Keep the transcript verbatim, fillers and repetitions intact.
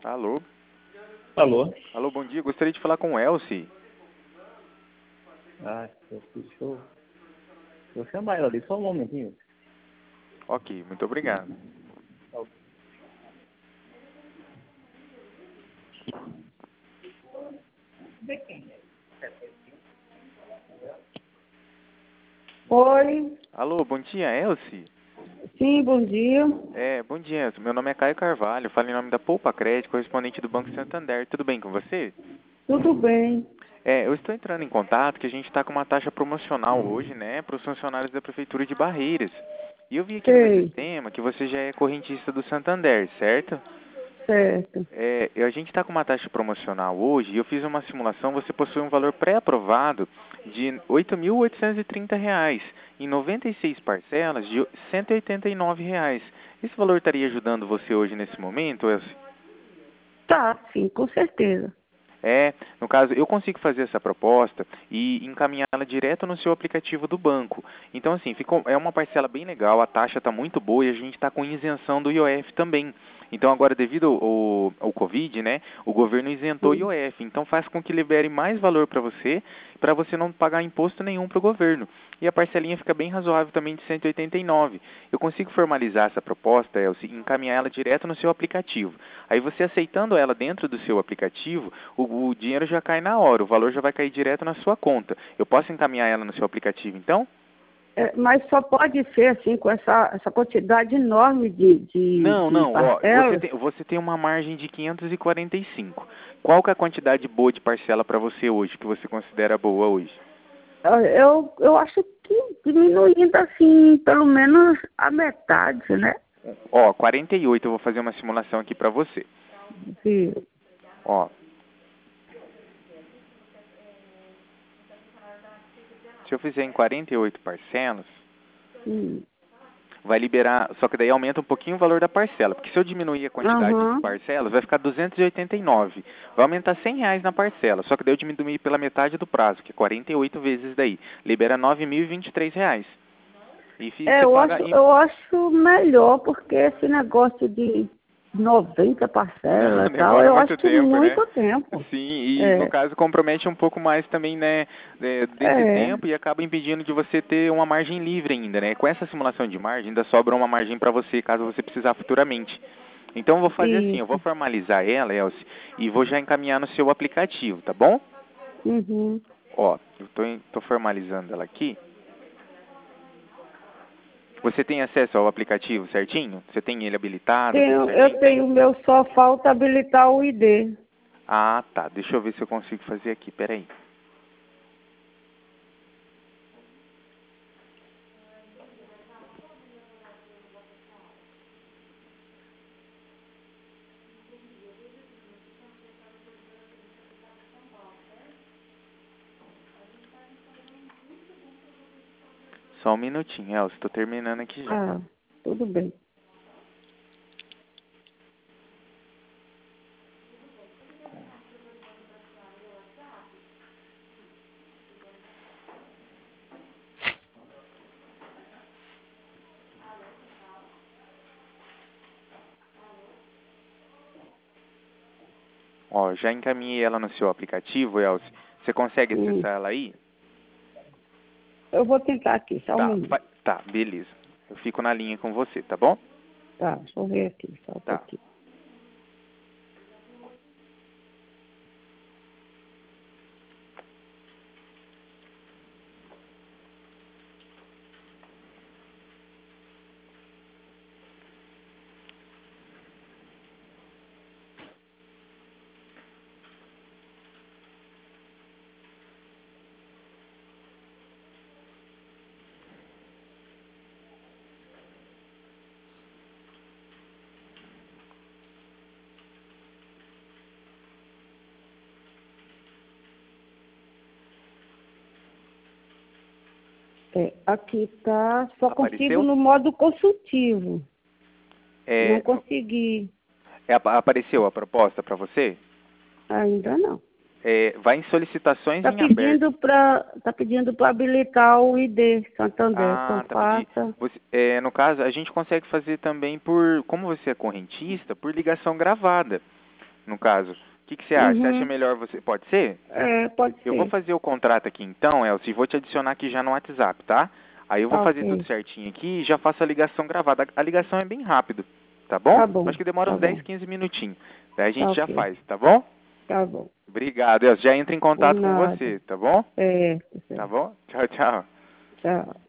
Alô? Alô? Alô, bom dia. Gostaria de falar com o Elci. Ah, deixa eu, vou chamar ela ali, só um momentinho. Ok, muito obrigado. Oi, Alô, bom dia, Elci. sim, bom dia. É, bom dia, Elci. Meu nome é Caio Carvalho, falo em nome da Poupa Crédito, correspondente do Banco Santander. Tudo bem com você? Tudo bem? É, eu estou entrando em contato que a gente está com uma taxa promocional hoje, né, para os funcionários da Prefeitura de Barreiras. E eu vi aqui no meu Sei, sistema que você já é correntista do Santander, certo? certo. É, a gente está com uma taxa promocional hoje e eu fiz uma simulação, você possui um valor pré-aprovado de oito mil oitocentos e trinta reais em noventa e seis parcelas de cento e oitenta e nove reais. Esse valor estaria ajudando você hoje nesse momento, Elci? Tá, sim, com certeza. É, no caso, eu consigo fazer essa proposta e encaminhá-la direto no seu aplicativo do banco. Então, assim, ficou, é uma parcela bem legal, a taxa está muito boa e a gente está com isenção do I O F também. Então, agora, devido ao, ao Covid, né, o governo isentou o Sim. I O F. Então, faz com que libere mais valor para você, para você não pagar imposto nenhum para o governo. E a parcelinha fica bem razoável também de cento e oitenta e nove. Eu consigo formalizar essa proposta, Elci, e encaminhar ela direto no seu aplicativo. Aí você aceitando ela dentro do seu aplicativo, o, o dinheiro já cai na hora, o valor já vai cair direto na sua conta. Eu posso encaminhar ela no seu aplicativo, então? É, mas só pode ser assim, com essa, essa quantidade enorme de, de, Não, de não, ó, você parcelas. tem, você tem uma margem de quinhentos e quarenta e cinco. Qual que é a quantidade boa de parcela para você hoje, que você considera boa hoje? Eu, eu acho que diminuindo assim, pelo menos a metade, né? Ó, quarenta e oito, eu vou fazer uma simulação aqui para você. De, Ó, se eu fizer em quarenta e oito parcelas, hum, vai liberar, só que daí aumenta um pouquinho o valor da parcela, porque se eu diminuir a quantidade de aham, parcelas, vai ficar duzentos e oitenta e nove. Vai aumentar cem reais na parcela, só que daí eu diminui pela metade do prazo, que é quarenta e oito vezes daí. Libera nove mil e vinte e três reais. E fi- É, você eu paga... acho, Em... eu acho melhor, porque esse negócio de noventa Não, parcelas e tal, demora eu muito acho tempo, né? muito tempo. Sim, e no É, caso compromete um pouco mais também, né, de- desse é, tempo e acaba impedindo de você ter uma margem livre ainda, né? Com essa simulação de margem, ainda sobra uma margem para você, caso você precisar futuramente. Então eu vou fazer assim, eu vou isso. formalizar ela, Elci, e vou já encaminhar no seu aplicativo, tá bom? Uhum. Ó, eu tô, em- tô formalizando ela aqui. Você tem acesso ao aplicativo certinho? Você tem ele habilitado, tudo Tenho, eu certinho? tenho o meu, só falta habilitar o I D. Ah, tá. Deixa eu ver se eu consigo fazer aqui. Peraí. Só um minutinho, Elcio. Tô terminando aqui já. Ah, tudo bem. Ó, já encaminhei ela no seu aplicativo, Elcio. Você consegue Hum. acessar ela aí? Eu vou tentar aqui, só um Tá, minuto. fa- tá, beleza. Eu fico na linha com você, tá bom? Tá, deixa eu ver aqui, só um Tá. pouquinho. É, aqui tá, só consigo Apareceu? no modo consultivo. Não É, no- consegui, é, apa- apareceu a proposta para você? ainda não. É, vai em solicitações Tá em aberto. pedindo para tá pedindo para habilitar o I D Santander. Então Ah, tá pedindo. faça. Você, é, no caso, a gente consegue fazer também por, como você é correntista, por ligação gravada. no caso. O que, que você acha? Você Uhum. acha melhor você... Pode ser? É, pode ser. Eu vou fazer o contrato aqui então, Elcio, e vou te adicionar aqui já no WhatsApp, tá? Aí eu vou Tá fazer ok. tudo certinho aqui e já faço a ligação gravada. A ligação é bem rápido, tá bom? Tá bom. Acho que demora Tá uns dez, bom. quinze minutinhos. Daí a Tá gente já ok. faz, tá bom? Tá bom. Obrigado, Elcio. Já entra em Por contato com nada. você, tá bom? É, tá Tá certo. bom? Tchau, tchau. Tchau.